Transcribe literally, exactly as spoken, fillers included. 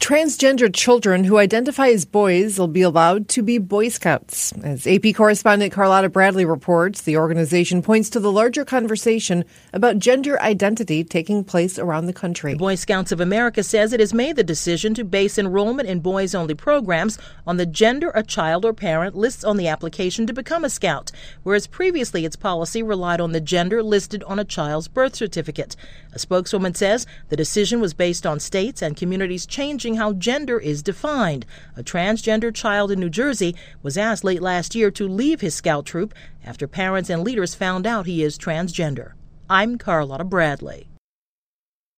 Transgender children who identify as boys will be allowed to be Boy Scouts. As A P correspondent Carlotta Bradley reports, the organization points to the larger conversation about gender identity taking place around the country. The Boy Scouts of America says it has made the decision to base enrollment in boys-only programs on the gender a child or parent lists on the application to become a Scout, whereas previously its policy relied on the gender listed on a child's birth certificate. A spokeswoman says the decision was based on states and communities changing how gender is defined. A transgender child in New Jersey was asked late last year to leave his Scout troop after parents and leaders found out he is transgender. I'm Carlotta Bradley.